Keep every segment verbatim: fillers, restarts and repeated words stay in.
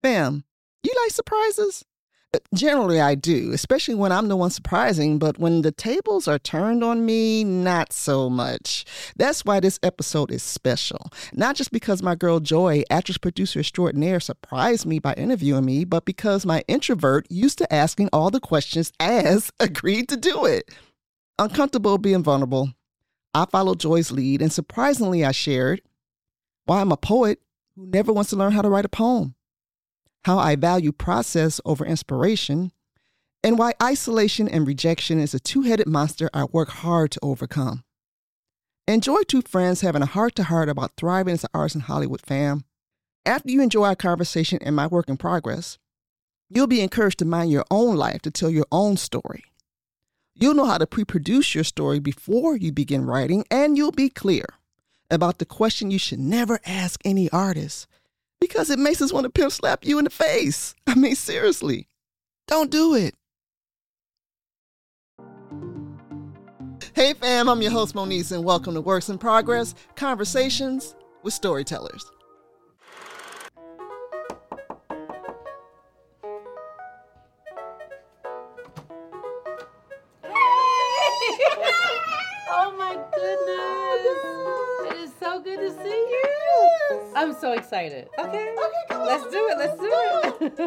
Bam, you like surprises? Uh, Generally, I do, especially when I'm the one surprising, but when the tables are turned on me, not so much. That's why this episode is special. Not just because my girl Joy, actress producer extraordinaire, surprised me by interviewing me, but because my introvert, used to asking all the questions, as agreed to do it. Uncomfortable being vulnerable, I followed Joy's lead, and surprisingly, I shared why I'm a poet who never wants to learn how to write a poem, how I value process over inspiration, and why isolation and rejection is a two-headed monster I work hard to overcome. Enjoy two friends having a heart-to-heart about thriving as an artist in Hollywood, fam. After you enjoy our conversation and my work in progress, you'll be encouraged to mind your own life to tell your own story. You'll know how to pre-produce your story before you begin writing, and you'll be clear about the question you should never ask any artist, because it makes us want to pimp slap you in the face. I mean, seriously, don't do it. Hey fam, I'm your host Moniz, and welcome to Works in Progress, Conversations with Storytellers. Oh my goodness. It is so good to see you. Yes. I'm so excited. Okay. Okay, come Let's on. do it. Let's do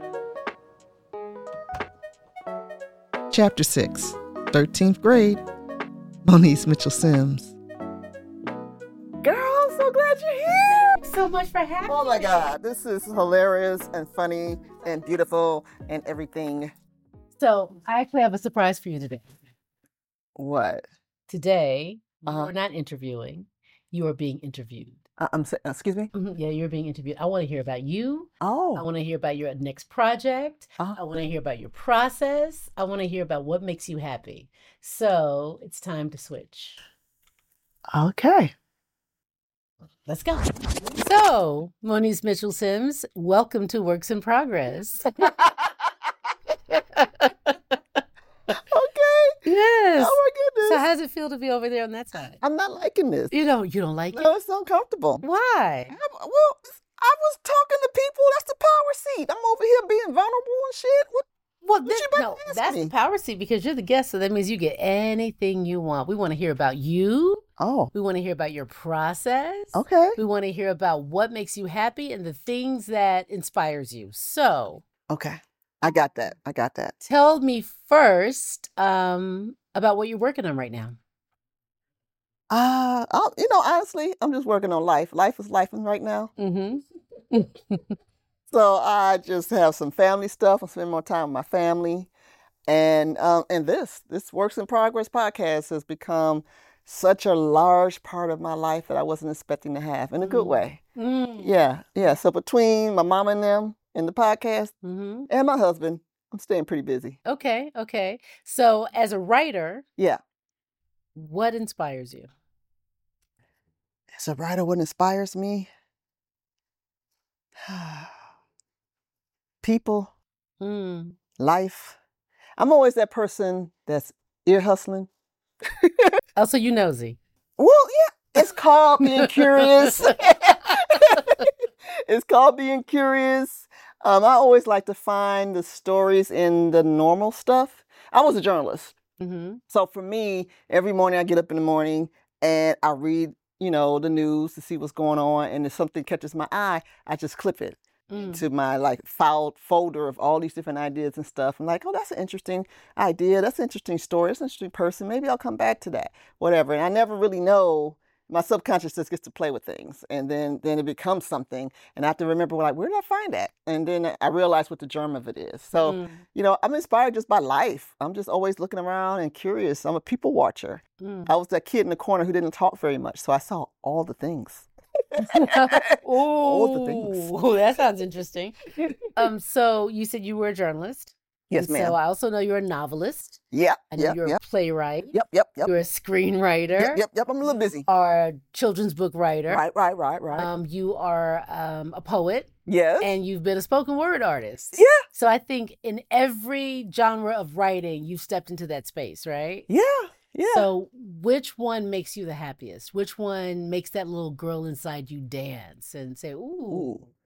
it. Chapter six, thirteenth grade. Moniz Mitchell Sims. Girl, I'm so glad you're here. Thanks so much for having me. Oh my God, this is hilarious and funny and beautiful and everything. So I actually have a surprise for you today. What? Today, Uh-huh. you're not interviewing. You are being interviewed. Uh, I'm sa- excuse me? Mm-hmm. Yeah, you're being interviewed. I want to hear about you. Oh. I want to hear about your next project. Uh-huh. I want to hear about your process. I want to hear about what makes you happy. So it's time to switch. Okay. Let's go. So, Moniz Mitchell Sims, welcome to Works in Progress. Yes. Oh my goodness. So how does it feel to be over there on that side? I'm not liking this. You don't you don't like No, it? it's uncomfortable. Why? I'm, well, I was talking to people. That's the power seat. I'm over here being vulnerable and shit. What? Well, what this, you about no, to ask that's me? the power seat because you're the guest, so that means you get anything you want. We want to hear about you. Oh. We want to hear about your process. Okay. We want to hear about what makes you happy and the things that inspires you. So. Okay. I got that. I got that. Tell me first um, about what you're working on right now. Uh, I'll, you know, honestly, I'm just working on life. Life is life right now. Mm-hmm. So I just have some family stuff. I spend more time with my family. And um, and this, this Works in Progress podcast has become such a large part of my life that I wasn't expecting to have in a good way. Mm. Yeah, yeah. So between my mama and them and the podcast Mm-hmm. and my husband, I'm staying pretty busy. Okay, okay. So as a writer, Yeah. what inspires you? As a writer, what inspires me? People, Mm. life. I'm always that person that's ear hustling. Oh, so you nosy. Well, yeah, it's called being curious. It's called being curious. Um, I always like to find the stories in the normal stuff. I was a journalist. Mm-hmm. So for me, every morning I get up in the morning and I read, you know, the news to see what's going on. And if something catches my eye, I just clip it Mm. to my like filed folder of all these different ideas and stuff. I'm like, oh, that's an interesting idea. That's an interesting story. That's an interesting person. Maybe I'll come back to that, whatever. And I never really know. My subconscious just gets to play with things, and then then it becomes something, and I have to remember, like, where did I find that? And then I realize what the germ of it is. So, Mm. you know, I'm inspired just by life. I'm just always looking around and curious. I'm a people watcher. Mm. I was that kid in the corner who didn't talk very much, so I saw all the things. All the things. Oh, that sounds interesting. Um, so you said you were a journalist. Yes, and ma'am. So I also know you're a novelist. Yep, I know yep, you're yep, a playwright. yep, yep, yep. You're a screenwriter. Yep, yep, yep. I'm a little busy. Or a children's book writer. Right, right, right, right. Um, you are um, a poet. Yes. And you've been a spoken word artist. Yeah. So I think in every genre of writing, you've stepped into that space, right? Yeah. Yeah. So which one makes you the happiest? Which one makes that little girl inside you dance and say, ooh? Ooh.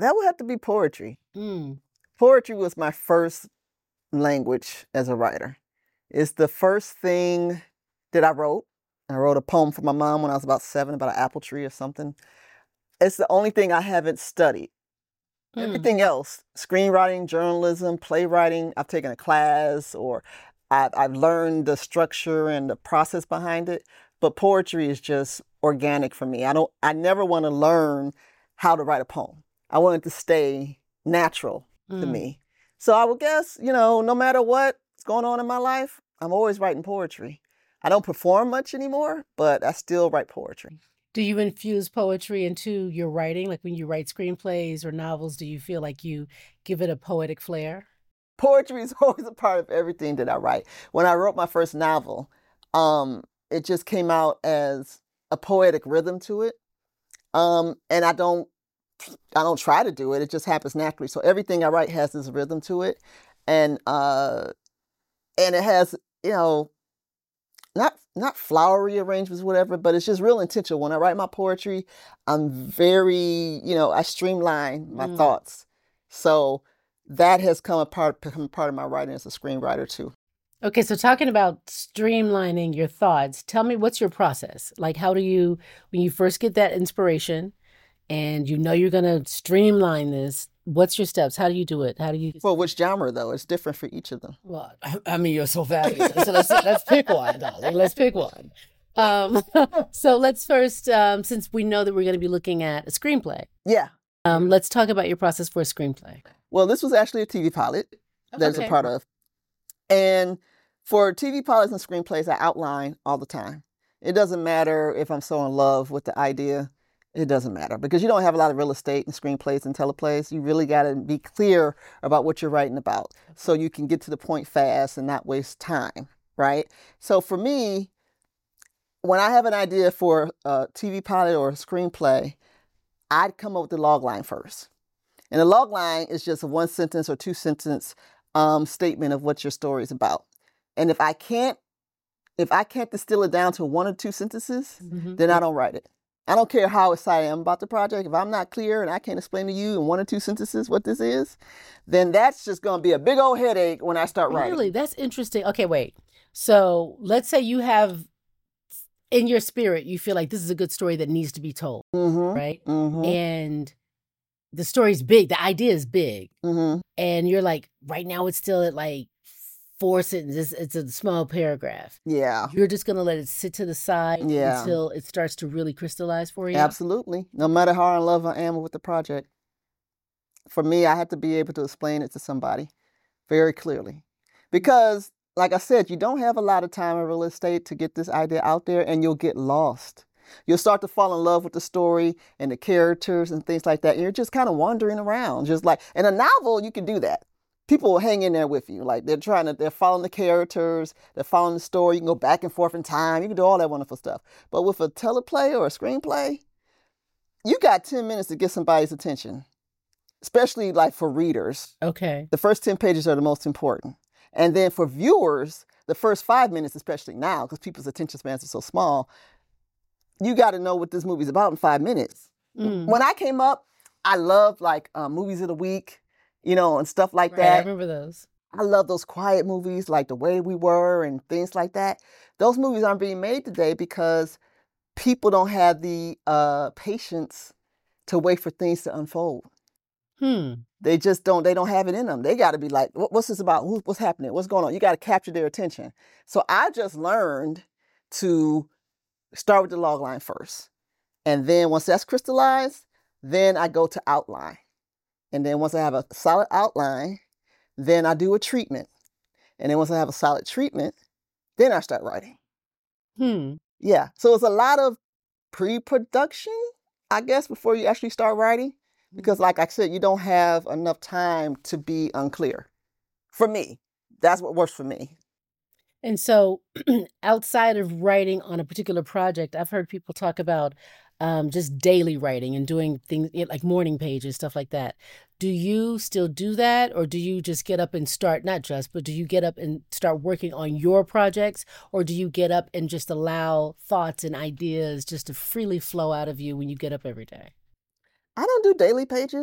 That would have to be poetry. Mm. Poetry was my first language as a writer. It's the first thing that I wrote. I wrote a poem for my mom when I was about seven about an apple tree or something. It's the only thing I haven't studied. Mm. Everything else, screenwriting, journalism, playwriting, I've taken a class or I've, I've learned the structure and the process behind it. But poetry is just organic for me. I don't. I never want to learn how to write a poem. I want it to stay natural mm. to me. So I would guess, you know, no matter what's going on in my life, I'm always writing poetry. I don't perform much anymore, but I still write poetry. Do you infuse poetry into your writing? Like when you write screenplays or novels, do you feel like you give it a poetic flair? Poetry is always a part of everything that I write. When I wrote my first novel, um, it just came out as a poetic rhythm to it. Um, and I don't, I don't try to do it. It just happens naturally. So everything I write has this rhythm to it. And, uh, and it has, you know, not not flowery arrangements, whatever, but it's just real intentional. When I write my poetry, I'm very, you know, I streamline my mm. thoughts. So that has come a part, become a part of my writing as a screenwriter too. Okay, so talking about streamlining your thoughts, tell me what's your process? Like how do you, when you first get that inspiration and you know you're going to streamline this, what's your steps? How do you do it? How do you? Well, which genre though? It's different for each of them. Well, I mean, you're so fabulous. So let's let's pick one, darling. Let's pick one. Um, so let's first, um, since we know that we're going to be looking at a screenplay. Yeah. Um, let's talk about your process for a screenplay. Well, this was actually a T V pilot that's okay. a part of, and for T V pilots and screenplays, I outline all the time. It doesn't matter if I'm so in love with the idea. It doesn't matter because you don't have a lot of real estate in screenplays and teleplays. You really got to be clear about what you're writing about so you can get to the point fast and not waste time, right? So for me, when I have an idea for a T V pilot or a screenplay, I'd come up with the log line first. And the log line is just a one sentence or two sentence um, statement of what your story is about. And if I can't, if I can't distill it down to one or two sentences, mm-hmm. then I don't write it. I don't care how excited I am about the project. If I'm not clear and I can't explain to you in one or two sentences what this is, then that's just going to be a big old headache when I start writing. Really? That's interesting. Okay, wait. So let's say you have, in your spirit, you feel like this is a good story that needs to be told, mm-hmm. right? Mm-hmm. And the story's big. The idea is big. Mm-hmm. And you're like, right now it's still at like four sentences. It's a small paragraph. Yeah. You're just going to let it sit to the side yeah. until it starts to really crystallize for you? Absolutely. No matter how in love I am with the project. For me, I have to be able to explain it to somebody very clearly. Because, like I said, you don't have a lot of time in real estate to get this idea out there, and you'll get lost. You'll start to fall in love with the story and the characters and things like that. And you're just kind of wandering around. Just like in a novel, you can do that. People will hang in there with you. Like they're trying to, they're following the characters, they're following the story. You can go back and forth in time. You can do all that wonderful stuff. But with a teleplay or a screenplay, you got ten minutes to get somebody's attention, especially like for readers. Okay. The first ten pages are the most important. And then for viewers, the first five minutes, especially now, because people's attention spans are so small, you got to know what this movie's about in five minutes. Mm. When I came up, I loved like uh, movies of the week. You know, and stuff like right, that. I remember those. I love those quiet movies like The Way We Were and things like that. Those movies aren't being made today because people don't have the uh, patience to wait for things to unfold. Hmm. They just don't, they don't have it in them. They got to be like, what's this about? What's happening? What's going on? You got to capture their attention. So I just learned to start with the log line first. And then once that's crystallized, then I go to outline. And then once I have a solid outline, then I do a treatment. And then once I have a solid treatment, then I start writing. Hmm. Yeah. So it's a lot of pre-production, I guess, before you actually start writing. Because like I said, you don't have enough time to be unclear. For me, that's what works for me. And so outside of writing on a particular project, I've heard people talk about Um, just daily writing and doing things like morning pages, stuff like that. Do you still do that? Or do you just get up and start, not just, but do you get up and start working on your projects? Or do you get up and just allow thoughts and ideas just to freely flow out of you when you get up every day? I don't do daily pages.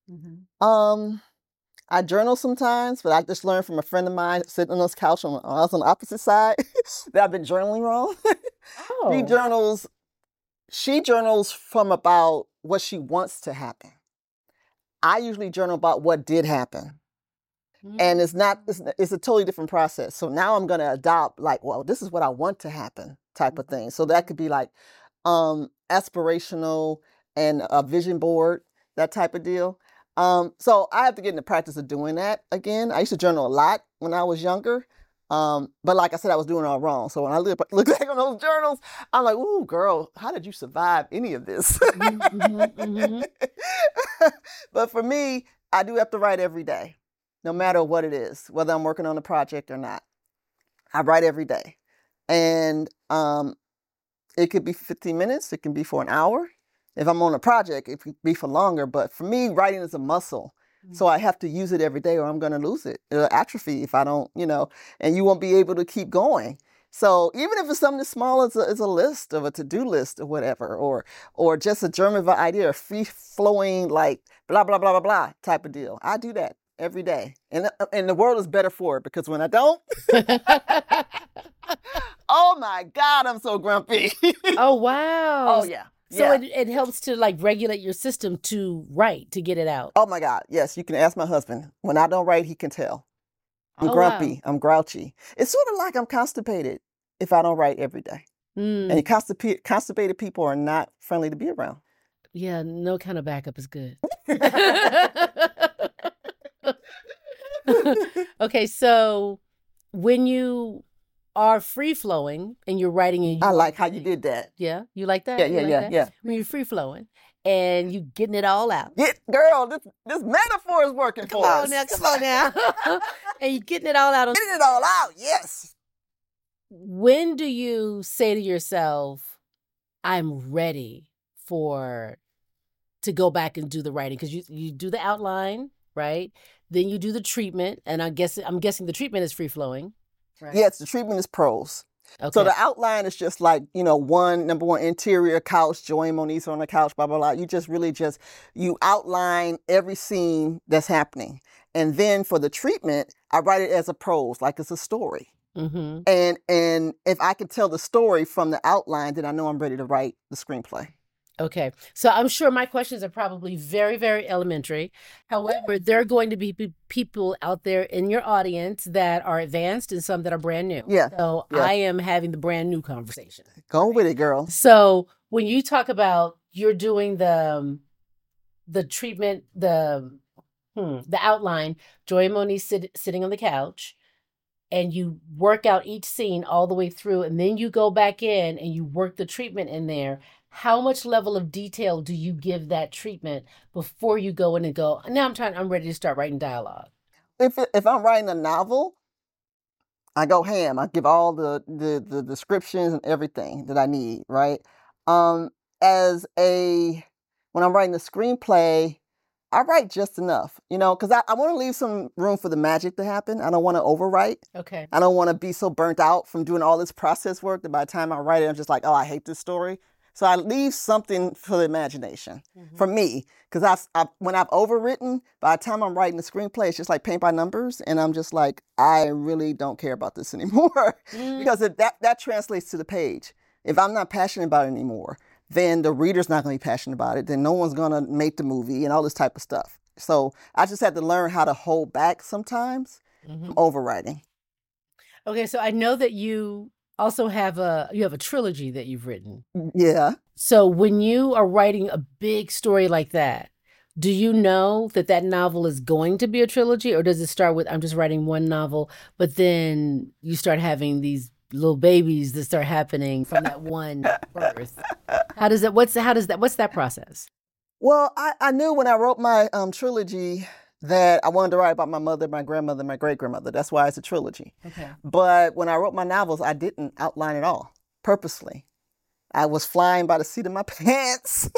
Mm-hmm. Um, I journal sometimes, but I just learned from a friend of mine sitting on this couch on, I was on the opposite side that I've been journaling wrong. Oh. She journals, she journals from about what she wants to happen. I usually journal about what did happen. Mm-hmm. And it's not, it's, it's a totally different process. So now I'm going to adopt like, well, this is what I want to happen type of thing. So that could be like um, aspirational and a vision board, that type of deal. Um, so I have to get in the practice of doing that again. I used to journal a lot when I was younger. Um, but like I said, I was doing it all wrong. So when I look, look back on those journals, I'm like, ooh, girl, how did you survive any of this? Mm-hmm, mm-hmm. But for me, I do have to write every day, no matter what it is, whether I'm working on a project or not. I write every day. And um, it could be fifteen minutes. It can be for an hour. If I'm on a project, it could be for longer. But for me, writing is a muscle. Mm-hmm. So I have to use it every day or I'm going to lose it. It'll atrophy if I don't, you know, and you won't be able to keep going. So even if it's something as small as a, as a list of a to-do list or whatever, or or just a germ of an idea, a free-flowing, like, blah, blah, blah, blah, blah type of deal. I do that every day. And, and the world is better for it because when I don't, oh my God, I'm so grumpy. Oh, wow. Oh, yeah. So yeah. it, it helps to like regulate your system to write, to get it out. Oh my God. Yes. You can ask my husband. When I don't write, he can tell. I'm oh, grumpy. Wow. I'm grouchy. It's sort of like I'm constipated if I don't write every day. Mm. And constipated, constipated people are not friendly to be around. Yeah. No kind of backup is good. Okay. So when you are free flowing and you're writing, and you I like how you did that. Yeah, you like that? Yeah, yeah, like yeah, that? yeah. When you're free flowing and you getting it all out. Yeah, girl, this this metaphor is working come for on us. Now, come on now, and you getting it all out. On- getting it all out, yes. When do you say to yourself, "I'm ready for to go back and do the writing"? Because you you do the outline, right? Then you do the treatment, and I guess I'm guessing the treatment is free flowing. Right. Yes, the treatment is prose. Okay. So the outline is just like, you know, one, number one, interior couch, Joey Moniz on the couch, blah, blah, blah. You just really just, you outline every scene that's happening. And then for the treatment, I write it as a prose, like it's a story. Mm-hmm. And and if I can tell the story from the outline, then I know I'm ready to write the screenplay. Okay. So I'm sure my questions are probably very, very elementary. However, there are going to be p- people out there in your audience that are advanced and some that are brand new. Yeah. So yeah. I am having the brand new conversation. Go with it, girl. So when you talk about you're doing the um, the treatment, the hmm, the outline, Joy Moniz sit, sitting on the couch, and you work out each scene all the way through, and then you go back in and you work the treatment in there. How much level of detail do you give that treatment before you go in and go, now I'm trying, I'm ready to start writing dialogue? If it, if I'm writing a novel, I go ham. I give all the, the, the descriptions and everything that I need, right? Um, as a, when I'm writing a screenplay, I write just enough, you know, because I, I want to leave some room for the magic to happen. I don't want to overwrite. Okay. I don't want to be so burnt out from doing all this process work that by the time I write it, I'm just like, oh, I hate this story. So I leave something for the imagination, mm-hmm. for me, because I've, I've, when I've overwritten, by the time I'm writing the screenplay, it's just like paint by numbers, and I'm just like, I really don't care about this anymore, mm. because it, that, that translates to the page. If I'm not passionate about it anymore, then the reader's not going to be passionate about it, then no one's going to make the movie and all this type of stuff. So I just had to learn how to hold back sometimes mm-hmm. from overwriting. Okay, so I know that you also have a you have a trilogy that you've written. Yeah. So when you are writing a big story like that, do you know that that novel is going to be a trilogy, or does it start with I'm just writing one novel, but then you start having these little babies that start happening from that one birth? How does that? What's how does that? What's that process? Well, I, I knew when I wrote my um, trilogy that I wanted to write about my mother, my grandmother, my great-grandmother. That's why it's a trilogy. Okay. But when I wrote my novels, I didn't outline it all, purposely. I was flying by the seat of my pants.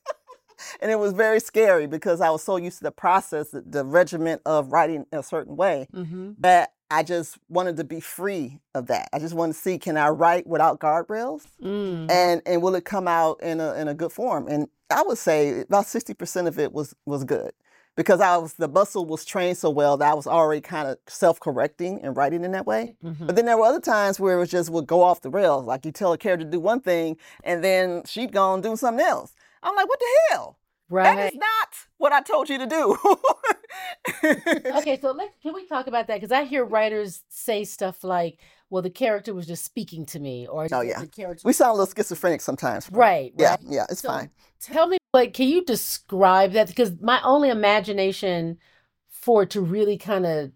And it was very scary because I was so used to the process, the, the regiment of writing in a certain way, mm-hmm. that I just wanted to be free of that. I just wanted to see, can I write without guardrails? Mm. And and will it come out in a in a good form? And I would say about sixty percent of it was was good. because I was the muscle was trained so well that I was already kind of self-correcting and writing in that way. Mm-hmm. But then there were other times where it was just would go off the rails. Like you tell a character to do one thing and then she'd go and do something else. I'm like, what the hell? Right. That is not what I told you to do. Okay, so let's can we talk about that? Because I hear writers say stuff like, well, the character was just speaking to me, or Oh yeah, the character we sound a little schizophrenic sometimes. right, Yeah, right. yeah, it's So fine. tell me, what can you describe that? Because my only imagination for it to really kind of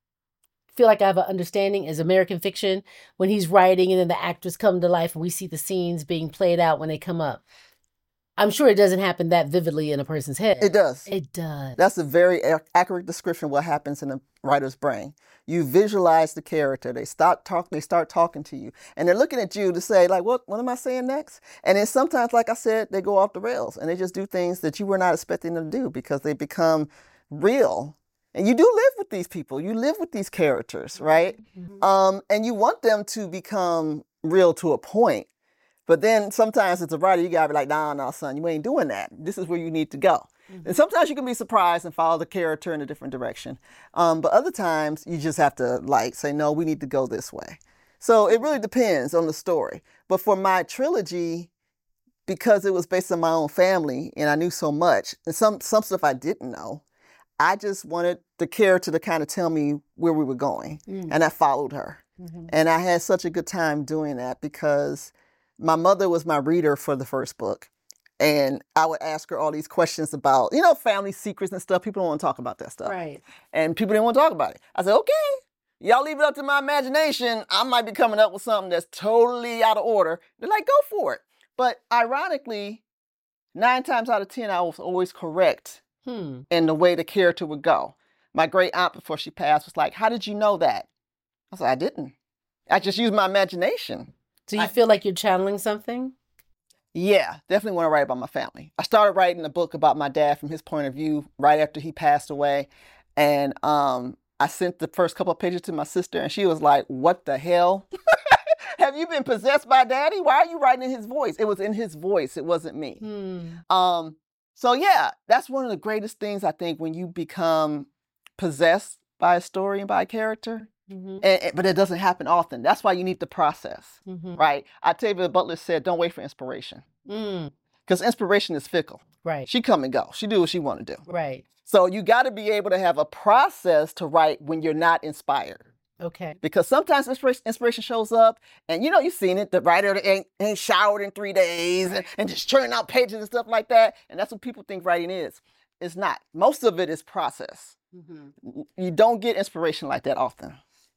feel like I have an understanding is American Fiction, when he's writing and then the actors come to life and we see the scenes being played out when they come up. I'm sure it doesn't happen that vividly in a person's head. It does. It does. That's a very ac- accurate description of what happens in a writer's brain. You visualize the character. They start talk. They start talking to you, and they're looking at you to say, like, "What? What am I saying next?" And then sometimes, like I said, they go off the rails and they just do things that you were not expecting them to do because they become real. And you do live with these people. You live with these characters, right? Mhm. Um, and you want them to become real to a point. But then sometimes as a writer, you gotta be like, nah, nah, son, you ain't doing that. This is where you need to go. Mhm. And sometimes you can be surprised and follow the character in a different direction. Um, but other times you just have to like say, no, we need to go this way. So it really depends on the story. But for my trilogy, because it was based on my own family and I knew so much, and some, some stuff I didn't know, I just wanted the character to kind of tell me where we were going. Mm. And I followed her. Mhm. And I had such a good time doing that because my mother was my reader for the first book. And I would ask her all these questions about, you know, family secrets and stuff. People don't want to talk about that stuff. Right. And people didn't want to talk about it. I said, okay, y'all leave it up to my imagination. I might be coming up with something that's totally out of order. They're like, go for it. But ironically, nine times out of ten, I was always correct Hmm. in the way the character would go. My great aunt, before she passed, was like, how did you know that? I said, I didn't. I just used my imagination. Do you I- feel like you're channeling something? Yeah, definitely want to write about my family. I started writing a book about my dad from his point of view right after he passed away. And um, I sent the first couple of pages to my sister, and she was like, what the hell? Have you been possessed by daddy? Why are you writing in his voice? It was in his voice. It wasn't me. Hmm. Um, so yeah, that's one of the greatest things, I think, when you become possessed by a story and by a character. Mm-hmm. And, and- but it doesn't happen often. That's why you need the process, Mm-hmm. right? Octavia Butler said, don't wait for inspiration. Mm. Because inspiration is fickle. Right. She come and go. She do what she want to do. Right. So you got to be able to have a process to write when you're not inspired. Okay. Because sometimes inspiration, inspiration shows up, and you know, you've seen it. The writer ain't, ain't showered in three days and, and just churning out pages and stuff like that. And that's what people think writing is. It's not. Most of it is process. Mm-hmm. You don't get inspiration like that often.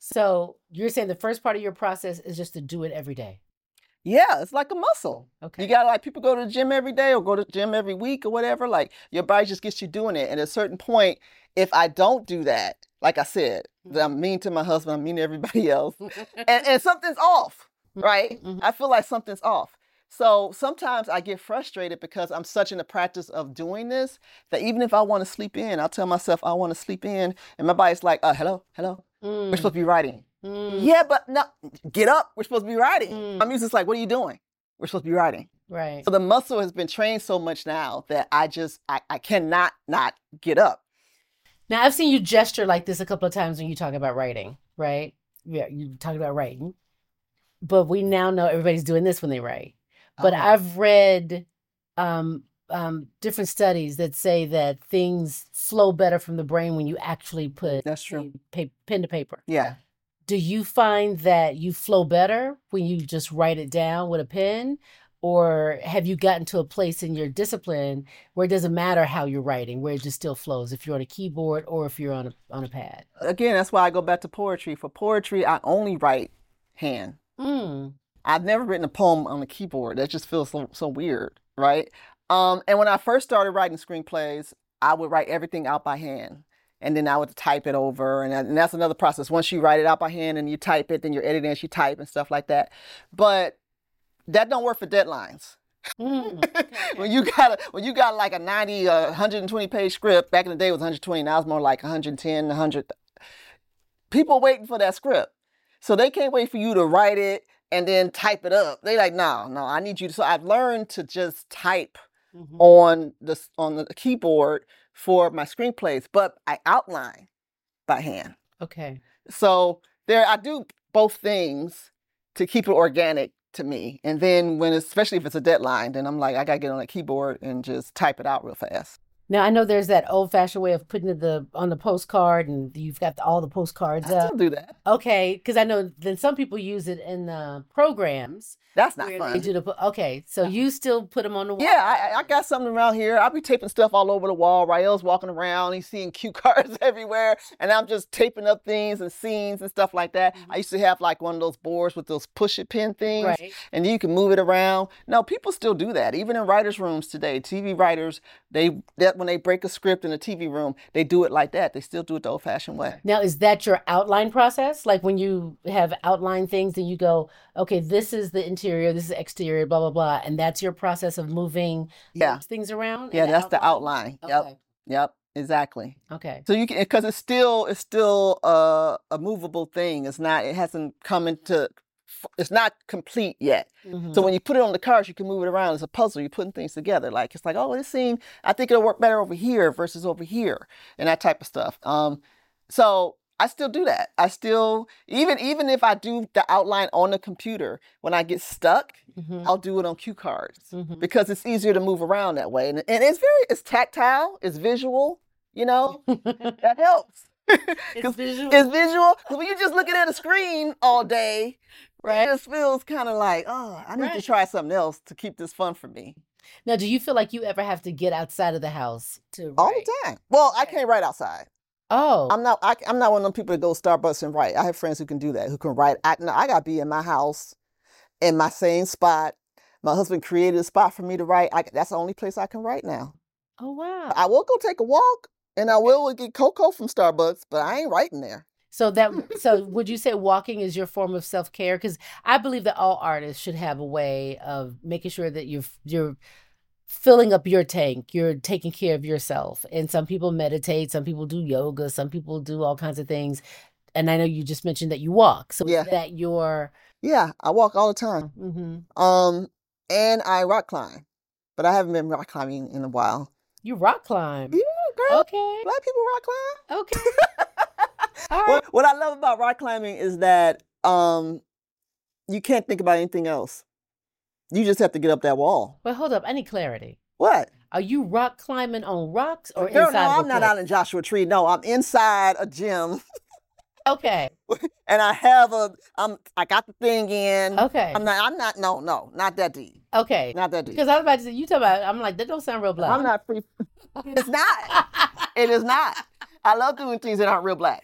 So you're saying the first part of your process is just to do it every day. Yeah, it's like a muscle. Okay. You gotta like people go to the gym every day or go to the gym every week or whatever. Like your body just gets you doing it. And at a certain point, if I don't do that, like I said, that I'm mean to my husband, I'm mean to everybody else, and, and something's off, right? Mhm. I feel like something's off. So sometimes I get frustrated because I'm such in the practice of doing this that even if I want to sleep in, I'll tell myself I want to sleep in, and my body's like, uh, hello, hello, Mm. we're supposed to be writing. Mm. Yeah, but no, get up, we're supposed to be writing. Mm. I'm usually just like, what are you doing? We're supposed to be writing. Right. So the muscle has been trained so much now that I just, I, I cannot not get up. Now, I've seen you gesture like this a couple of times when you talk about writing, right? Yeah, you talk about writing. But we now know everybody's doing this when they write. But Oh. I've read um, um, different studies that say that things flow better from the brain when you actually put That's true. pa- pen to paper. Yeah. Do you find that you flow better when you just write it down with a pen? Or have you gotten to a place in your discipline where it doesn't matter how you're writing, where it just still flows, if you're on a keyboard or if you're on a on a pad? Again, that's why I go back to poetry. For poetry, I only write hand. Mm. I've never written a poem on a keyboard. That just feels so, so weird, right? Um, and when I first started writing screenplays, I would write everything out by hand. And then I would type it over. And, and that's another process. Once you write it out by hand and you type it, then you're editing as you type and stuff like that. But that don't work for deadlines. Mm. when you got a, when you got like a ninety, uh, one hundred twenty page script, back in the day it was one hundred twenty, now it's more like one hundred ten, one hundred. People waiting for that script. So they can't wait for you to write it and then type it up. They like, no, no, I need you to. So I've learned to just type Mhm. on the on the keyboard for my screenplays, but I outline by hand. Okay. So there, I do both things to keep it organic to me. And then when, it's, especially if it's a deadline, then I'm like, I gotta get on a keyboard and just type it out real fast. Now I know there's that old-fashioned way of putting it the on the postcard, and you've got all the postcards I up. still do that. Okay, because I know then some people use it in the programs. That's not where fun. they do the, okay, so you still put them on the wall? Yeah, I, I got something around here. I'll be taping stuff all over the wall. Rael's walking around. He's seeing cue cards everywhere. And I'm just taping up things and scenes and stuff like that. Mm-hmm. I used to have like one of those boards with those push-it pin things. Right. And you can move it around. No, people still do that. Even in writers' rooms today, T V writers, they that when they break a script in a T V room, they do it like that. They still do it the old-fashioned way. Now, is that your outline process? Like when you have outlined things and you go, okay, this is the interior, this is the exterior, blah, blah, blah. And that's your process of moving yeah. things around? Yeah, that's the outline. Okay. Yep. Yep. Exactly. Okay. So you can, because it's still, it's still a, a movable thing. It's not, it hasn't come into, it's not complete yet. Mm-hmm. So when you put it on the cards, you can move it around. It's a puzzle. You're putting things together. Like, it's like, oh, this scene, I think it'll work better over here versus over here, and that type of stuff. Um, so I still do that. I still, even even if I do the outline on the computer, when I get stuck, mm-hmm. I'll do it on cue cards mm-hmm. because it's easier to move around that way. And, and it's very, it's tactile, it's visual, you know, that helps. It's visual. It's visual. Because when you're just looking at a screen all day, right. It just feels kind of like, oh, I need right. to try something else to keep this fun for me. Now, do you feel like you ever have to get outside of the house to write? All the time. Well, I can't write outside. Oh, I'm not. I, I'm not one of them people that go to Starbucks and write. I have friends who can do that, who can write. I, no, I gotta be in my house, in my same spot. My husband created a spot for me to write. I, that's the only place I can write now. Oh wow! I will go take a walk, and I will get cocoa from Starbucks, but I ain't writing there. So that. So would you say walking is your form of self-care? Because I believe that all artists should have a way of making sure that you're you're. filling up your tank, you're taking care of yourself. And some people meditate, some people do yoga, some people do all kinds of things. And I know you just mentioned that you walk. So yeah. Is that your... Yeah, I walk all the time. Mm-hmm. Um, and I rock climb. But I haven't been rock climbing in a while. You rock climb? Yeah, girl. Okay. Black people rock climb. Okay. All right. What, what I love about rock climbing is that um, you can't think about anything else. You just have to get up that wall. But hold up, I need clarity. What? Are you rock climbing on rocks or Girl, inside? No, of I'm not place? out in Joshua Tree. No, I'm inside a gym. Okay. And I have a, I'm, I got the thing in. Okay. I'm not, I'm not, no, no, not that deep. Okay. Not that deep. Because I was about to say, you talk about, I'm like, that don't sound real black. I'm not free. It's not. It is not. I love doing things that aren't real black.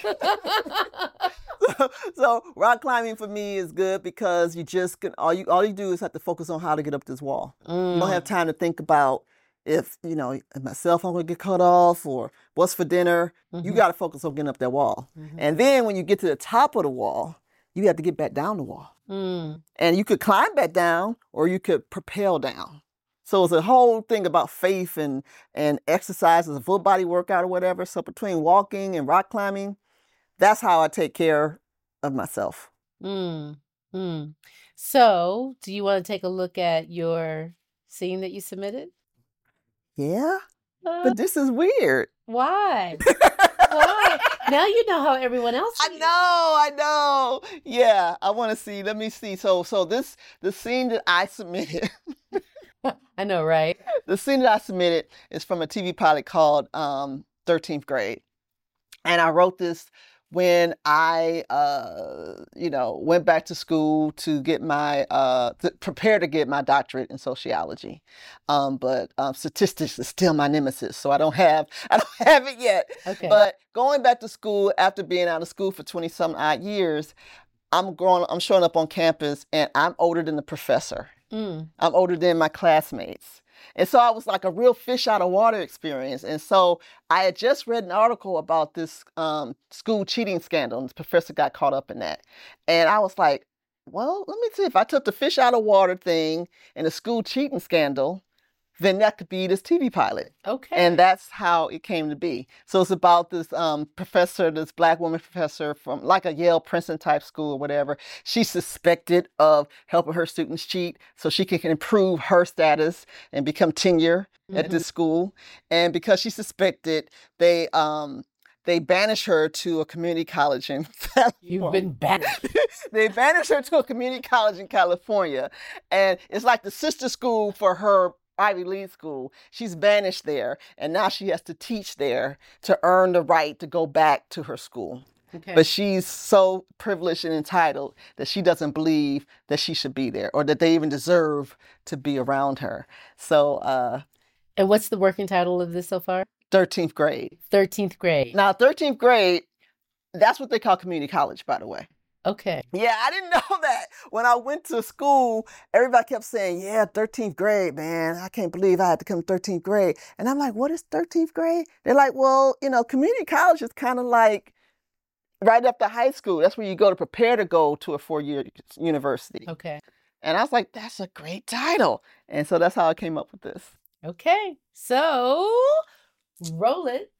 so, so rock climbing for me is good because you just can, all you all you do is have to focus on how to get up this wall. Mm. You don't have time to think about if, you know, if my cell phone will get cut off or what's for dinner. Mm-hmm. You got to focus on getting up that wall. Mm-hmm. And then when you get to the top of the wall, you have to get back down the wall. Mm. And you could climb back down or you could propel down. So it's a whole thing about faith and, and exercise as a full body workout or whatever. So between walking and rock climbing, that's how I take care of myself. Mm. Mm. So do you want to take a look at your scene that you submitted? Yeah, uh, but this is weird. Why? Why? Now you know how everyone else feels. I know, I know. Yeah, I want to see. Let me see. So, so this, the scene that I submitted. I know, right? The scene that I submitted is from a T V pilot called um, thirteenth Grade. And I wrote this when I, uh, you know, went back to school to get my, uh, to prepare to get my doctorate in sociology. Um, but um, statistics is still my nemesis, so I don't have, I don't have it yet. Okay. But going back to school after being out of school for twenty some odd years, I'm growing, I'm showing up on campus and I'm older than the professor. Mm. I'm older than my classmates. And so I was like a real fish out of water experience. And so I had just read an article about this um, school cheating scandal, and the professor got caught up in that. And I was like, well, let me see if I took the fish out of water thing and the school cheating scandal then that could be this T V pilot. Okay. And that's how it came to be. So it's about this um, professor, this black woman professor from like a Yale, Princeton type school or whatever. She's suspected of helping her students cheat so she can improve her status and become tenure mm-hmm. at this school. And because she's suspected, they um, they banish her to a community college in California. You've been banished. They banish her to a community college in California. And it's like the sister school for her Ivy League school. She's banished there, and now she has to teach there to earn the right to go back to her school. Okay. But she's so privileged and entitled that she doesn't believe that she should be there or that they even deserve to be around her. So, uh, and what's the working title of this so far? thirteenth grade. thirteenth grade. Now, thirteenth grade, that's what they call community college, by the way. Okay. Yeah, I didn't know that. When I went to school, everybody kept saying, yeah, thirteenth grade, man. I can't believe I had to come to thirteenth grade. And I'm like, what is thirteenth grade? They're like, well, you know, community college is kind of like right after high school. That's where you go to prepare to go to a four-year university. Okay. And I was like, that's a great title. And so that's how I came up with this. Okay. So, roll it.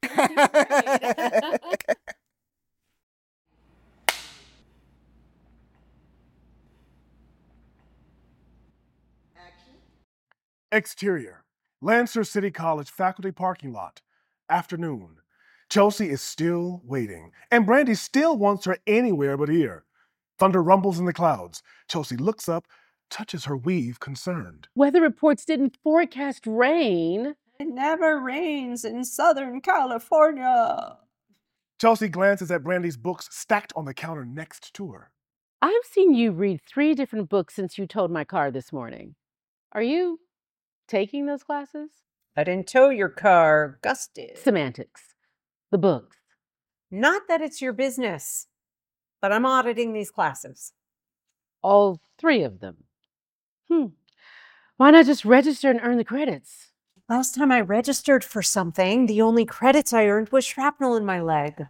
Exterior, Lancer City College faculty parking lot. Afternoon. Chelsea is still waiting, and Brandy still wants her anywhere but here. Thunder rumbles in the clouds. Chelsea looks up, touches her weave, concerned. Weather reports didn't forecast rain. It never rains in Southern California. Chelsea glances at Brandy's books stacked on the counter next to her. I've seen you read three different books since you towed my car this morning. Are you taking those classes? I didn't tow your car, Gus did. Semantics. The books. Not that it's your business, but I'm auditing these classes. All three of them? Hmm. Why not just register and earn the credits? Last time I registered for something, the only credits I earned was shrapnel in my leg.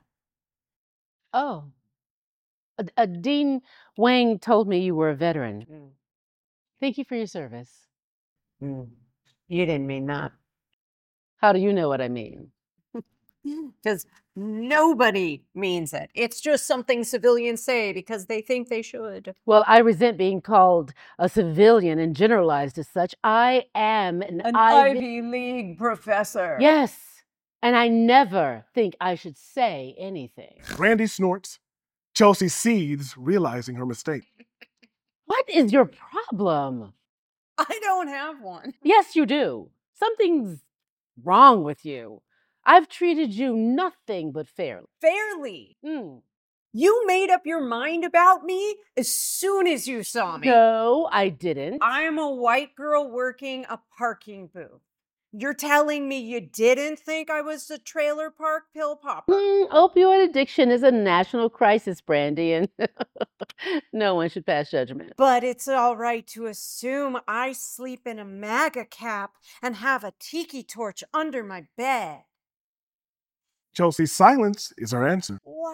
Oh. A, a Dean Wang told me you were a veteran. Mm. Thank you for your service. Mm. You didn't mean that. How do you know what I mean? Because nobody means it. It's just something civilians say because they think they should. Well, I resent being called a civilian and generalized as such. I am an, an Ivy... Ivy League professor. Yes, and I never think I should say anything. Brandy snorts. Chelsea seethes, realizing her mistake. What is your problem? I don't have one. Yes, you do. Something's wrong with you. I've treated you nothing but fairly. Fairly? Mm. You made up your mind about me as soon as you saw me. No, I didn't. I'm a white girl working a parking booth. You're telling me you didn't think I was a trailer park pill popper? Mm, opioid addiction is a national crisis, Brandy, and no one should pass judgment. But it's all right to assume I sleep in a MAGA cap and have a tiki torch under my bed. Chelsea's silence is her answer.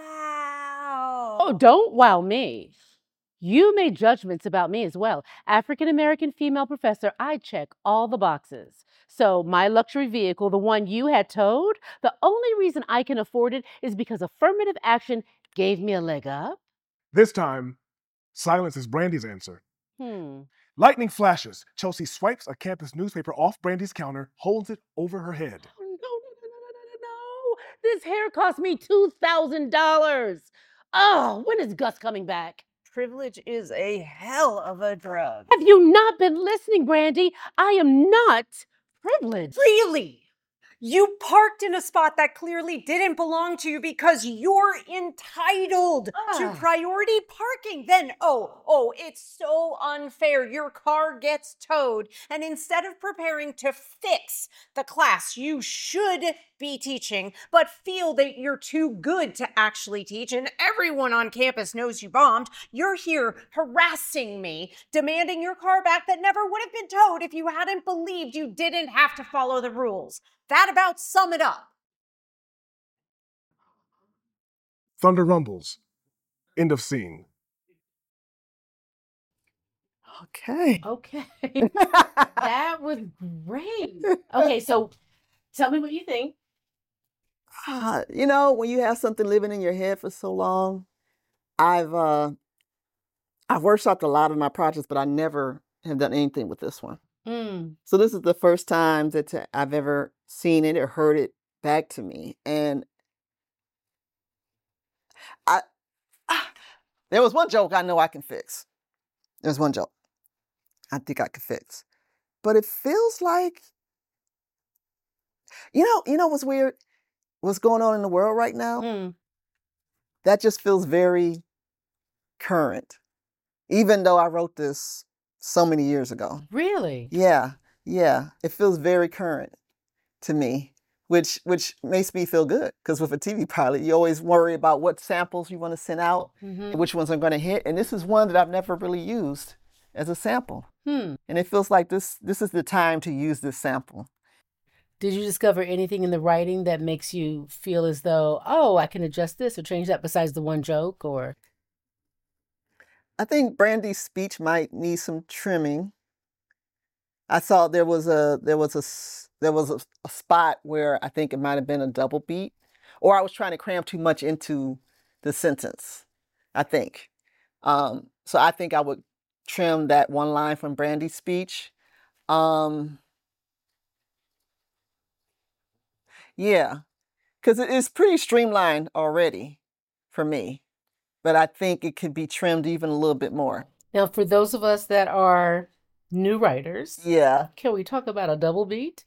Wow. Oh, don't wow me. You made judgments about me as well. African-American female professor, I check all the boxes. So my luxury vehicle, the one you had towed, the only reason I can afford it is because affirmative action gave me a leg up. This time, silence is Brandy's answer. Hmm. Lightning flashes. Chelsea swipes a campus newspaper off Brandy's counter, holds it over her head. Oh, no, no, no, no, no, no, no. This hair cost me two thousand dollars. Oh, when is Gus coming back? Privilege is a hell of a drug. Have you not been listening, Brandy? I am not privileged. Really? You parked in a spot that clearly didn't belong to you because you're entitled uh. to priority parking. Then, oh, oh, it's so unfair. Your car gets towed. And instead of preparing to fix the class you should be teaching, but feel that you're too good to actually teach, and everyone on campus knows you bombed, you're here harassing me, demanding your car back that never would have been towed if you hadn't believed you didn't have to follow the rules. That about sum it up. Thunder rumbles. End of scene. Okay. Okay. That was great. Okay, so tell me what you think. Ah, you know, when you have something living in your head for so long, I've uh, I've workshopped a lot of my projects, but I never have done anything with this one. Mm. So this is the first time that uh, I've ever seen it or heard it back to me, and I ah, there was one joke I know I can fix. There's one joke I think I could fix, but it feels like you know you know what's weird? What's going on in the world right now? Mm. That just feels very current, even though I wrote this so many years ago. Really? Yeah, yeah, it feels very current to me, which which makes me feel good because with a T V pilot, you always worry about what samples you want to send out Mm-hmm. and which ones are going to hit. And this is one that I've never really used as a sample, Hmm. and it feels like this this is the time to use this sample. Did you discover anything in the writing that makes you feel as though, oh, I can adjust this or change that besides the one joke? Or I think Brandy's speech might need some trimming. I saw there was a there was a s- there was a, a spot where I think it might have been a double beat, or I was trying to cram too much into the sentence. I think, um, so I think I would trim that one line from Brandy's speech. Um, yeah, because it is pretty streamlined already for me, but I think it could be trimmed even a little bit more. now, for those of us that are new writers, Yeah. can we talk about a double beat?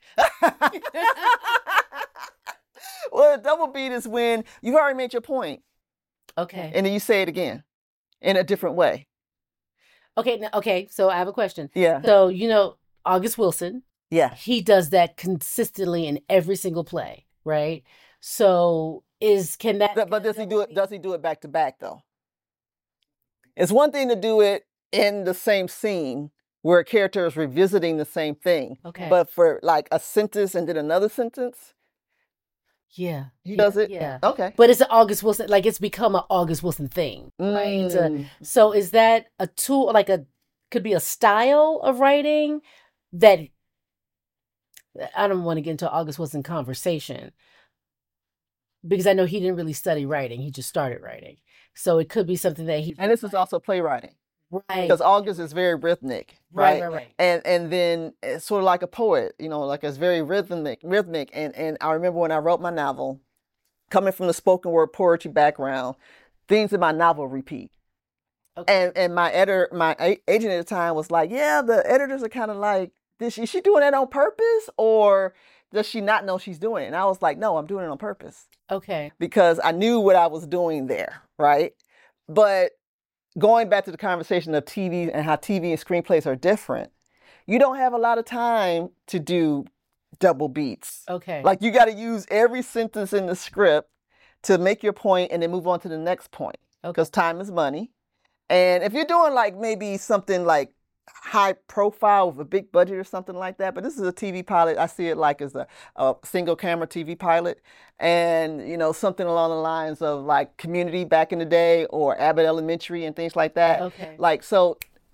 Well, a double beat is when you've already made your point, Okay. and then you say it again in a different way. Okay. Now, okay. So I have a question. Yeah. So, you know, August Wilson, Yeah. he does that consistently in every single play, right? So is can that But, but does he do it? Does he do it back to back though? It's one thing to do it in the same scene where a character is revisiting the same thing, Okay. but for like a sentence and then another sentence, Yeah. he yeah, does it. Yeah. Okay. But it's an August Wilson, like it's become an August Wilson thing, right? It's a- Mm. so is that a tool, like a, could be a style of writing that, I don't want to get into August Wilson conversation because I know he didn't really study writing. He just started writing. So it could be something that he, And this is also playwriting right, because August is very rhythmic, right, right? right, right. And and then it's sort of like a poet, you know, like it's very rhythmic, rhythmic. And and I remember when I wrote my novel, coming from the spoken word poetry background, things in my novel repeat. Okay. And and my editor, my a- agent at the time was like, yeah, the editors are kind of like, is she, is she doing that on purpose or does she not know she's doing it? And I was like, no, I'm doing it on purpose Okay. because I knew what I was doing there, right? But going back to the conversation of T V and how T V and screenplays are different, you don't have a lot of time to do double beats. Okay. Like you got to use every sentence in the script to make your point and then move on to the next point Okay. because time is money. And if you're doing like maybe something like high profile with a big budget or something like that, but this is a T V pilot. I see it like as a, a single camera T V pilot, and you know something along the lines of like Community back in the day or Abbott Elementary and things like that. Okay. Like so,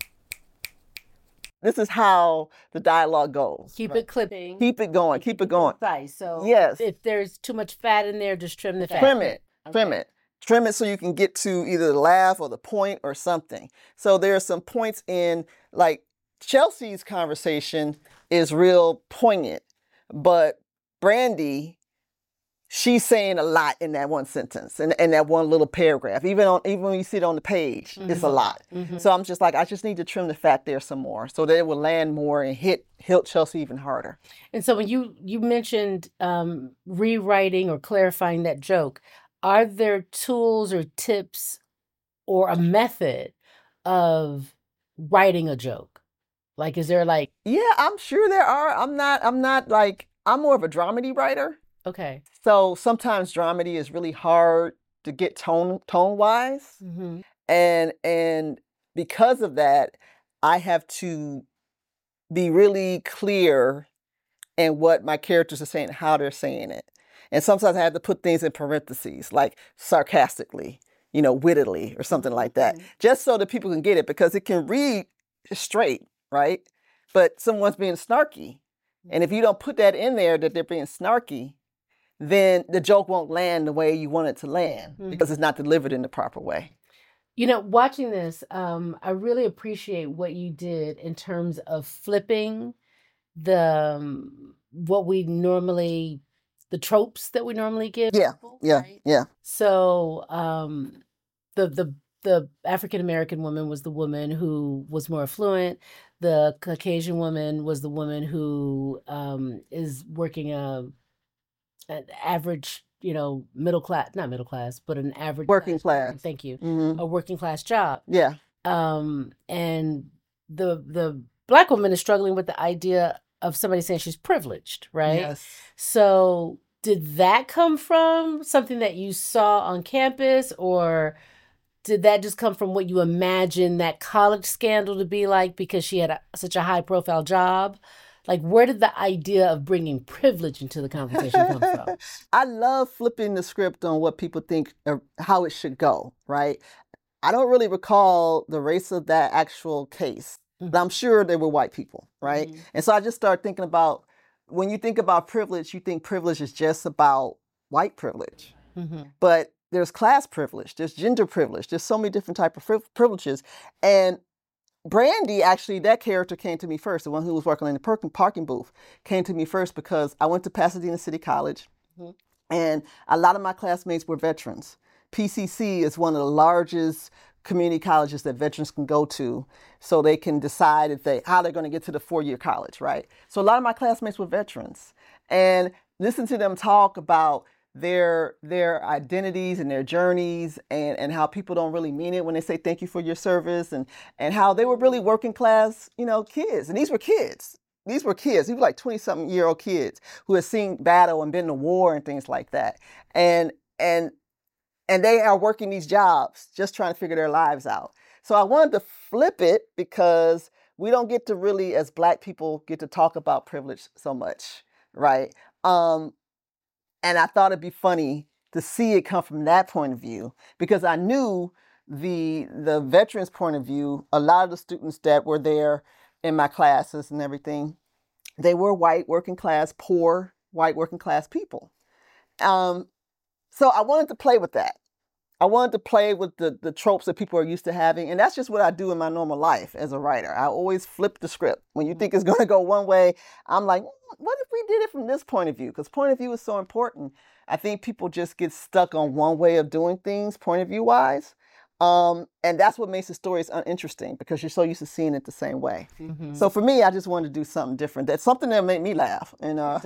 this is how the dialogue goes. Keep right? it clipping. Keep it going. Keep it going. Concise. So Yes. if there's too much fat in there, just trim the fat. Trim it. Trim Okay. it. Trim it so you can get to either the laugh or the point or something. So there are some points in, like, Chelsea's conversation is real poignant, but Brandy, she's saying a lot in that one sentence and in, in that one little paragraph. Even on even when you see it on the page, it's a lot. Mhm. So I'm just like, I just need to trim the fat there some more so that it will land more and hit hit Chelsea even harder. And so when you you mentioned um, rewriting or clarifying that joke, are there tools or tips or a method of writing a joke? Like, is there like, Yeah, I'm sure there are. I'm not, I'm not like, I'm more of a dramedy writer. okay, So sometimes dramedy is really hard to get tone tone wise. hmm And and because of that, I have to be really clear in what my characters are saying, how they're saying it. And sometimes I have to put things in parentheses, like sarcastically, you know, wittily or something like that, just so that people can get it because it can read straight, right? But someone's being snarky. And if you don't put that in there that they're being snarky, then the joke won't land the way you want it to land mm-hmm. because it's not delivered in the proper way. You know, watching this, um, I really appreciate what you did in terms of flipping the um, what we normally, the tropes that we normally give. Yeah, people, yeah, right? yeah. So um, the the the African American woman was the woman who was more affluent. The Caucasian woman was the woman who um, is working a an average, you know, middle class, not middle class, but an average working class. class thank you. Mm-hmm. A working class job. Yeah. Um, and the the Black woman is struggling with the idea of somebody saying she's privileged, right? Yes. So did that come from something that you saw on campus, or did that just come from what you imagined that college scandal to be like because she had a, such a high profile job? Like, where did the idea of bringing privilege into the conversation come from? I love flipping the script on what people think, or how it should go, right? I don't really recall the race of that actual case, mm-hmm. but I'm sure they were white people, right? Mm-hmm. And so I just started thinking about, when you think about privilege, you think privilege is just about white privilege. Mm-hmm. But there's class privilege, there's gender privilege, there's so many different types of privileges. And Brandy, actually, that character came to me first. The one who was working in the parking parking booth came to me first because I went to Pasadena City College, mm-hmm. and a lot of my classmates were veterans. P C C is one of the largest community colleges that veterans can go to, so they can decide if they how they're going to get to the four-year college, right? So a lot of my classmates were veterans, and listen to them talk about their their identities and their journeys, and, and how people don't really mean it when they say thank you for your service, and, and how they were really working class, you know, kids. And these were kids. These were kids. These were like twenty-something year old kids who had seen battle and been to war and things like that. And and and they are working these jobs, just trying to figure their lives out. So I wanted to flip it because we don't get to really, as Black people, get to talk about privilege so much, right? Um, And I thought it'd be funny to see it come from that point of view, because I knew the the veterans' point of view. A lot of the students that were there in my classes and everything, they were white, working class, poor, white, working class people. Um, so I wanted to play with that. I wanted to play with the, the tropes that people are used to having. And that's just what I do in my normal life as a writer. I always flip the script. When you think it's going to go one way, I'm like, what if we did it from this point of view? Because point of view is so important. I think people just get stuck on one way of doing things, point of view wise. Um, and that's what makes the stories uninteresting, because you're so used to seeing it the same way. Mm-hmm. So for me, I just wanted to do something different. That's something that made me laugh. And uh...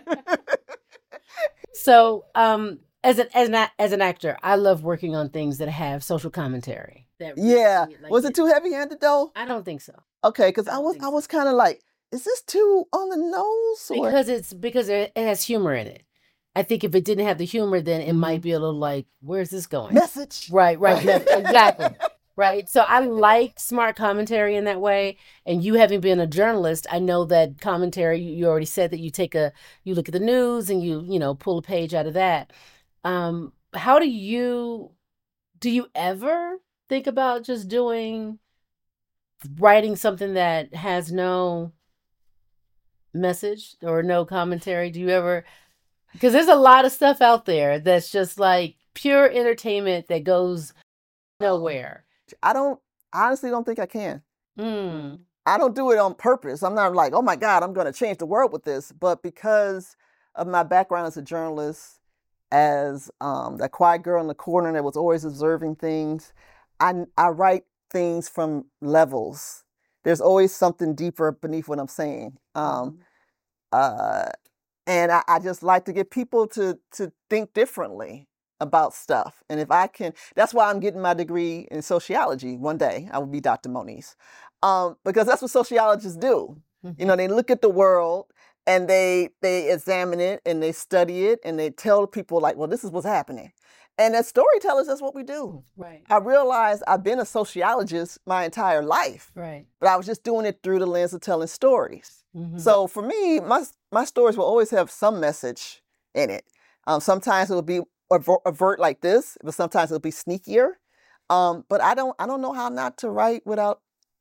so, um, As an as an as an actor, I love working on things that have social commentary. That really, yeah, like, was it too heavy-handed though? I don't think so. Okay, because I, I was I was kind of like, is this too on the nose? Or? Because it's because it has humor in it. I think if it didn't have the humor, then it mm-hmm. might be a little like, where's this going? Message. Right, right, exactly. Right. So I like smart commentary in that way. And you having been a journalist, I know that commentary. You already said that you take a you look at the news and you you know pull a page out of that. Um, how do you, do you ever think about just doing, writing something that has no message or no commentary? Do you ever, because there's a lot of stuff out there that's just like pure entertainment that goes nowhere. I don't, honestly don't think I can. Mm. I don't do it on purpose. I'm not like, oh my God, I'm going to change the world with this. But because of my background as a journalist, as um, that quiet girl in the corner that was always observing things, I, I write things from levels. There's always something deeper beneath what I'm saying. Um, uh, and I, I just like to get people to, to think differently about stuff. And if I can, that's why I'm getting my degree in sociology. One day I will be Doctor Moniz, um, because that's what sociologists do. Mm-hmm. You know, they look at the world and they they examine it and they study it and they tell people like, well, this is what's happening. And as storytellers, that's what we do. Right. I realized I've been a sociologist my entire life. Right. But I was just doing it through the lens of telling stories. Mm-hmm. So for me, my my stories will always have some message in it. Um, sometimes it'll be overt like this, but sometimes it'll be sneakier. Um, but I don't I don't know how not to write without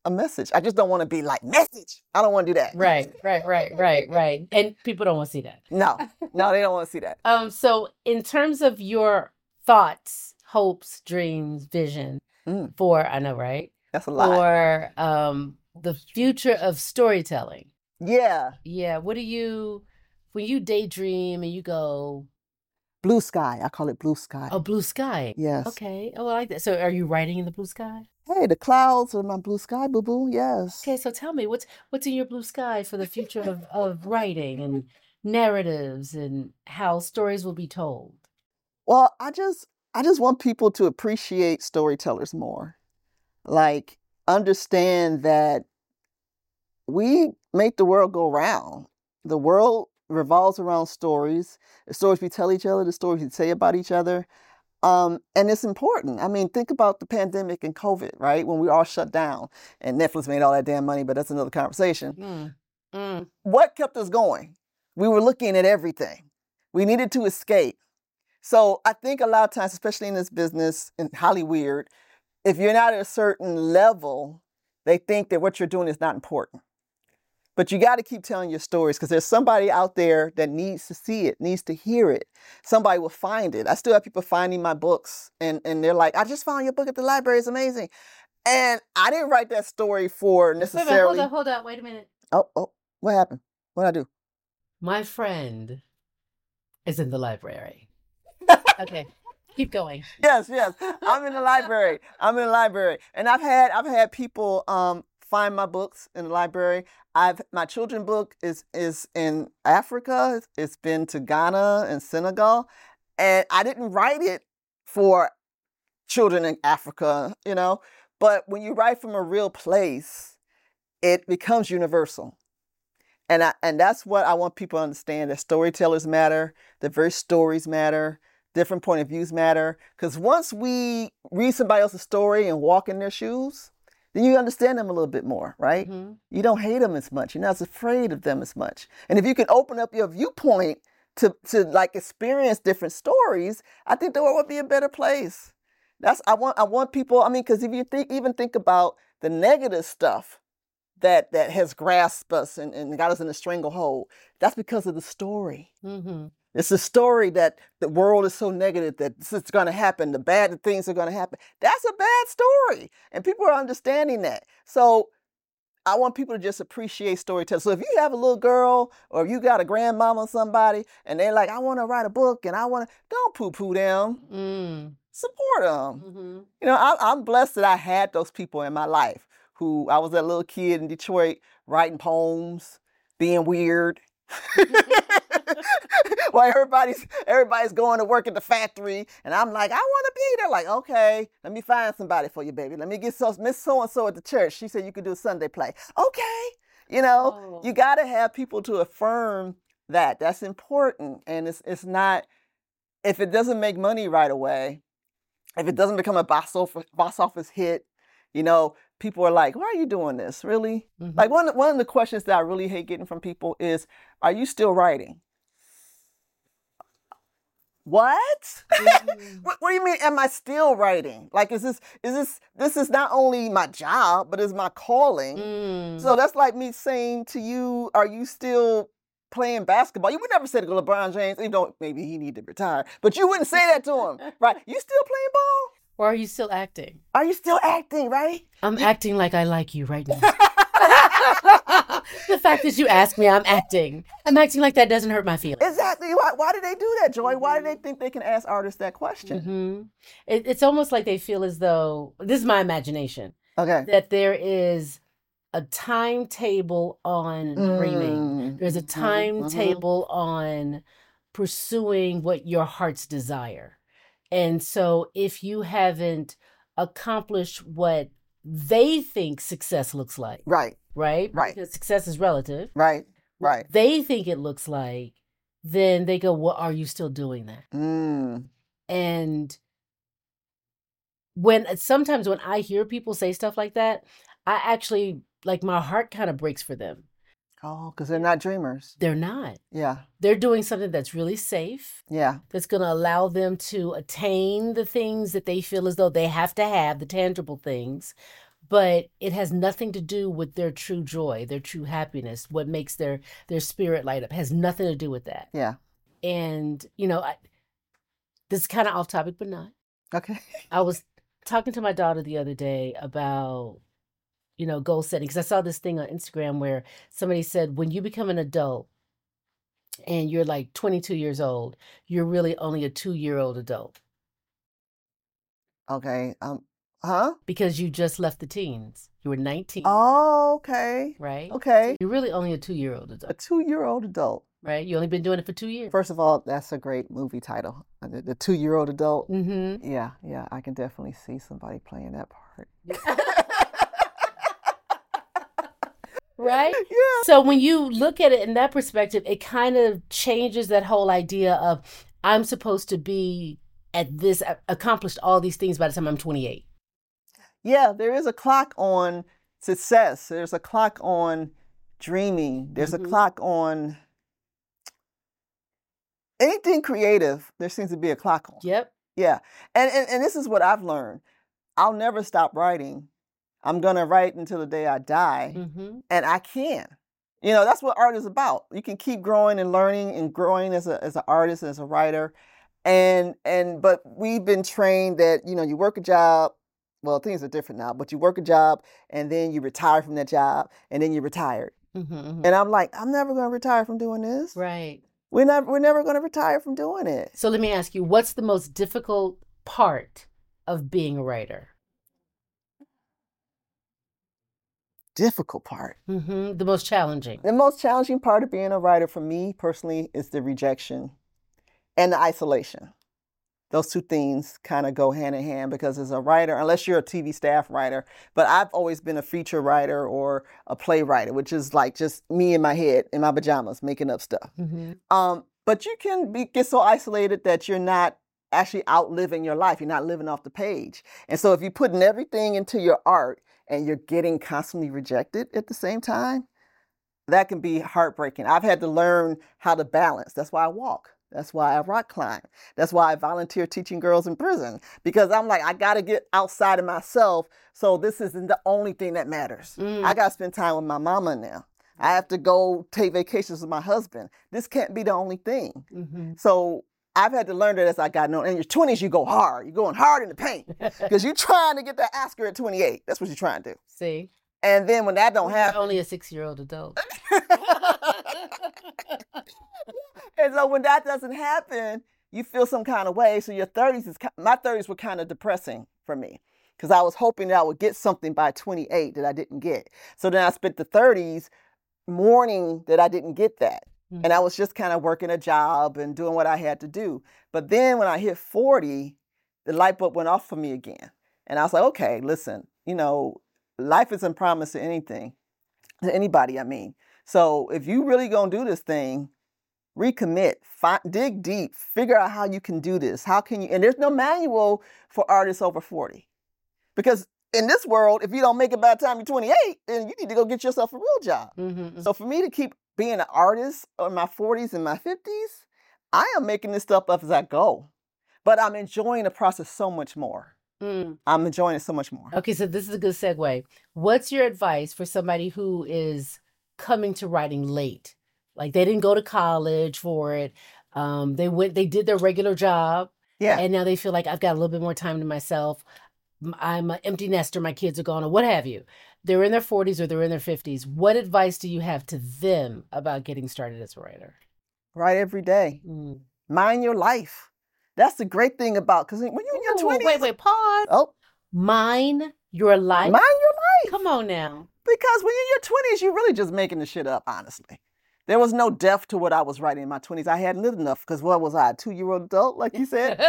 a message. I just don't want to be like, message. I don't want to do that. Right, right, right, right, right. And people don't want to see that. No, no, they don't want to see that. Um, so in terms of your thoughts, hopes, dreams, vision Mm. for, I know, right? That's a lot. For um, the future of storytelling. Yeah. Yeah. What do you, when you daydream and you go, Blue sky. I call it blue sky. oh, blue sky. Yes. Okay. Oh, I like that. So are you writing in the blue sky? Hey, the clouds are my blue sky, boo boo. Yes. Okay. So tell me, what's what's in your blue sky for the future of, of writing and narratives and how stories will be told? Well, I just I just want people to appreciate storytellers more. Like, understand that we make the world go round. The world revolves around stories. The stories we tell each other, the stories we say about each other. Um, and it's important. I mean, think about the pandemic and COVID, right? When we all shut down and Netflix made all that damn money, but that's another conversation. Mm. Mm. What kept us going? We were looking at everything. We needed to escape. So I think a lot of times, especially in this business, in Hollywood, if you're not at a certain level, they think that what you're doing is not important. But you got to keep telling your stories because there's somebody out there that needs to see it, needs to hear it. Somebody will find it. I still have people finding my books and, and they're like, I just found your book at the library. It's amazing. And I didn't write that story for necessarily. Wait a minute, hold on, hold on. Wait a minute. Oh, oh, what happened? What'd I do? My friend is in the library. Okay, keep going. Yes, yes. I'm in the library. I'm in the library. And I've had I've had people um find my books in the library. I've my children's book is is in Africa. It's been to Ghana and Senegal. And I didn't write it for children in Africa, you know. But when you write from a real place, it becomes universal. And I and that's what I want people to understand, that storytellers matter, diverse stories matter. Different point of views matter. Because once we read somebody else's story and walk in their shoes, then you understand them a little bit more, right? Mm-hmm. You don't hate them as much. You're not as afraid of them as much. And if you can open up your viewpoint to, to like experience different stories, I think the world would be a better place. That's I want I want people, I mean, because if you think even think about the negative stuff that that has grasped us and, and got us in a stranglehold, that's because of the story. Mm-hmm. It's a story that the world is so negative that this is going to happen, the bad things are going to happen. That's a bad story. And people are understanding that. So I want people to just appreciate storytelling. So if you have a little girl or if you got a grandmama or somebody and they're like, I want to write a book and I want to, don't poo-poo them. Mm. Support them. Mm-hmm. You know, I, I'm blessed that I had those people in my life who, I was that little kid in Detroit writing poems, being weird. While everybody's everybody's going to work at the factory, and I'm like, I want to be there. Like, okay, let me find somebody for you, baby. Let me get so Miss So and So at the church. She said you could do a Sunday play. Okay, you know, Oh. you got to have people to affirm that. That's important, and it's it's not. If it doesn't make money right away, if it doesn't become a box office box office hit, you know, people are like, why are you doing this? Really? Mm-hmm. Like one one of the questions that I really hate getting from people is, are you still writing? What? Mm-hmm. what? What do you mean? Am I still writing? Like, is this is this this is not only my job, but it's my calling. Mm. So that's like me saying to you, are you still playing basketball? You would never say to LeBron James, even though maybe he need to retire, but you wouldn't say that to him, right? You still playing ball? Or are you still acting? Are you still acting, right? I'm acting like I like you right now. The fact that you ask me, I'm acting. I'm acting like that doesn't hurt my feelings. Exactly. Why, why do they do that, Joy? Why do they think they can ask artists that question? Mm-hmm. It, it's almost like they feel as though, this is my imagination, Okay. that there is a timetable on dreaming. Mm. There's a Mhm, timetable on pursuing what your heart's desire. And so if you haven't accomplished what they think success looks like, Right, right? Right. Because success is relative. right, right. They think it looks like, then they go, well, are you still doing that? Mm. And when sometimes when I hear people say stuff like that, I actually, like, my heart kind of breaks for them. Oh, because they're not dreamers. They're not. Yeah, They're doing something that's really safe, yeah. that's going to allow them to attain the things that they feel as though they have to have, the tangible things. but it has nothing to do with their true joy, their true happiness, what makes their their spirit light up. Has nothing to do with that. Yeah. And, you know, I, this is kind of off topic, but not. Okay. I was talking to my daughter the other day about, you know, goal setting, because I saw this thing on Instagram where somebody said, when you become an adult and you're like twenty-two years old, you're really only a two-year-old adult Okay. Um. Huh? because you just left the teens. You were nineteen, Oh, okay. right? Okay. You're really only a two-year-old A adult, two-year-old adult. right? You only been doing it for two years. First of all, that's a great movie title. Uh, The, the two-year-old adult. Mm-hmm. Yeah, yeah. I can definitely see somebody playing that part. Right? Yeah. So when you look at it in that perspective, it kind of changes that whole idea of I'm supposed to be at this, accomplished all these things by the time I'm twenty-eight. Yeah, there is a clock on success. There's a clock on dreaming. There's Mhm. a clock on anything creative. There seems to be a clock on. Yep. Yeah. And, and and this is what I've learned. I'll never stop writing. I'm gonna write until the day I die. Mm-hmm. And I can. You know, that's what art is about. You can keep growing and learning and growing as a as an artist, as a writer. And and but we've been trained that, you know, you work a job. Well, things are different now, but you work a job and then you retire from that job and then you're retired. Mm-hmm. And I'm like, I'm never gonna retire from doing this. Right. We're never we're never gonna retire from doing it. So let me ask you, what's the most difficult part of being a writer? Difficult part. Mm-hmm. The most challenging. The most challenging part of being a writer for me personally is the rejection and the isolation. Those two things kind of go hand in hand because as a writer, unless you're a T V staff writer, but I've always been a feature writer or a playwright, which is like just me in my head in my pajamas making up stuff. Mm-hmm. Um, but you can be, get so isolated that you're not actually outliving your life. You're not living off the page. And so if you're putting everything into your art and you're getting constantly rejected at the same time, that can be heartbreaking. I've had to learn how to balance. That's why I walk. That's why I rock climb. That's why I volunteer teaching girls in prison, because I'm like, I got to get outside of myself. So this isn't the only thing that matters. Mm. I got to spend time with my mama now. I have to go take vacations with my husband. This can't be the only thing. Mm-hmm. So I've had to learn that as I got known. In your twenties, you go hard. You're going hard in the paint because you're trying to get that Oscar at twenty-eight. That's what you're trying to do. See? And then when that don't You're happen, only a six-year-old adult. and so when that doesn't happen, you feel some kind of way. So your thirties is ki- my thirties were kind of depressing for me because I was hoping that I would get something by twenty-eight that I didn't get. So then I spent the thirties mourning that I didn't get that. Mhm. And I was just kind of working a job and doing what I had to do. But then when I hit forty, the light bulb went off for me again. And I was like, okay, listen, you know, life isn't promised to anything, to anybody, I mean. So if you really gonna do this thing, recommit, find, dig deep, figure out how you can do this. How can you, and there's no manual for artists over forty. Because in this world, if you don't make it by the time you're twenty-eight, then you need to go get yourself a real job. Mm-hmm. So for me to keep being an artist in my forties and my fifties, I am making this stuff up as I go. But I'm enjoying the process so much more. Mm. I'm enjoying it so much more. Okay, so this is a good segue. What's your advice for somebody who is coming to writing late? Like they didn't go to college for it. Um, they went, they did their regular job, Yeah. and now they feel like I've got a little bit more time to myself. M- I'm an empty nester. My kids are gone, or what have you. They're in their forties or they're in their fifties. What advice do you have to them about getting started as a writer? Write every day. Mm. Mind your life. That's the great thing about, because when you're in your Ooh, twenties. wait, wait, pause. Oh, Mine your life. mind your life. Come on now. Because when you're in your twenties, you're really just making the shit up, honestly. There was no depth to what I was writing in my twenties. I hadn't lived enough, because what was I, a two-year-old adult, like you said?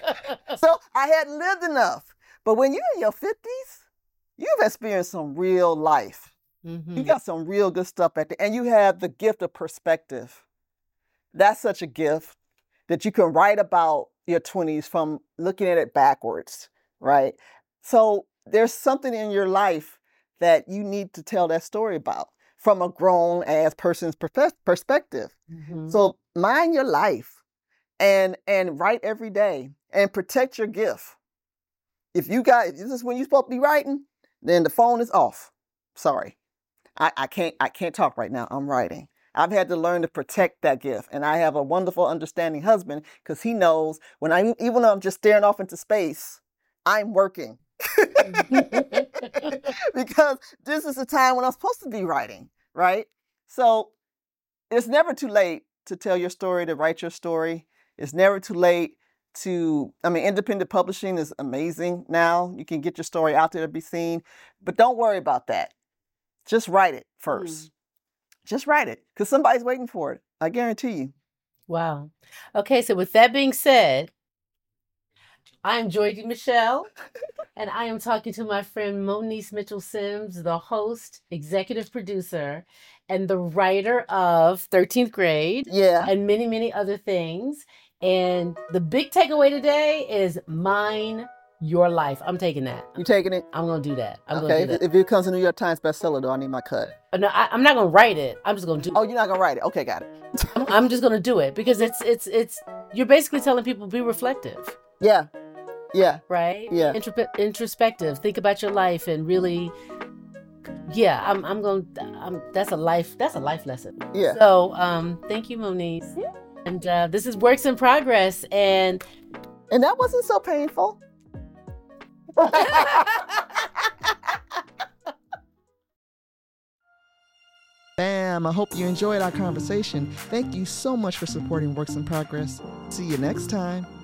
So I hadn't lived enough. But when you're in your fifties, you've experienced some real life. Mhm. You got some real good stuff at the, and you have the gift of perspective. That's such a gift that you can write about your twenties from looking at it backwards, right? So there's something in your life that you need to tell that story about from a grown ass person's perfe- perspective. Mhm. So mind your life and and write every day and protect your gift. If you got, this is when you're supposed to be writing, then the phone is off. Sorry. I, I can't I can't talk right now. I'm writing. I've had to learn to protect that gift. And I have a wonderful, understanding husband because he knows when I, even though I'm just staring off into space, I'm working. Because this is the time when I'm supposed to be writing, right? So it's never too late to tell your story, to write your story. It's never too late to, I mean, independent publishing is amazing now. You can get your story out there to be seen. But don't worry about that. Just write it first. Mm. Just write it because somebody's waiting for it. I guarantee you. Wow. Okay, so with that being said, I'm Georgie Michelle, and I am talking to my friend Moniece Mitchell-Sims, the host, executive producer, and the writer of thirteenth Grade. Yeah. And many, many other things. And the big takeaway today is Mine Your Life. I'm taking that. You taking it? I'm going to do that. I'm okay. going to do that. If it comes a New York Times bestseller, though, I need my cut. No, I, I'm not going to write it. I'm just going to do Oh, it. you're not going to write it. Okay, got it. I'm, I'm just going to do it because it's, it's, it's, you're basically telling people be reflective. Yeah. Yeah. Right? Yeah. Intro- introspective. Think about your life and really, yeah, I'm, I'm going, I'm, that's a life, that's a life lesson. Yeah. So, um, thank you, Moniece. Yeah. And uh, this is Works in Progress. And, and that wasn't so painful. Bam, I hope you enjoyed our conversation. Thank you so much for supporting Works in Progress. See you next time.